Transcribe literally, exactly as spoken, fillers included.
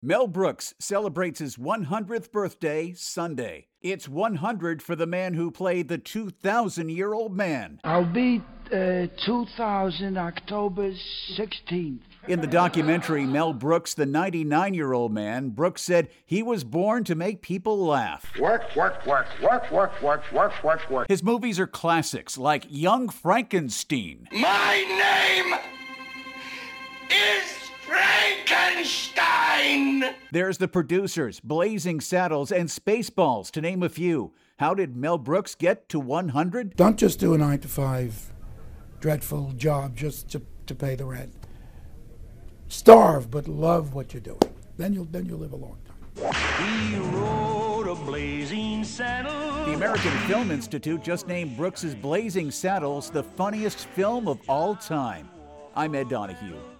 Mel Brooks celebrates his one hundredth birthday Sunday. It's one hundred for the man who played the two thousand year old man. I'll be uh, two thousand, October sixteenth. In the documentary Mel Brooks, the ninety-nine year old man, Brooks said he was born to make people laugh. Work, work, work, work, work, work, work, work, work. His movies are classics like Young Frankenstein. My name is Frankenstein! There's The Producers, Blazing Saddles, and Spaceballs, to name a few. How did Mel Brooks get to one hundred? Don't just do a nine to five dreadful job just to, to pay the rent. Starve, but love what you're doing. Then you'll then you'll live a long time. He rode a blazing saddle. The American Film Institute just named Brooks' Blazing Saddles the funniest film of all time. I'm Ed Donahue.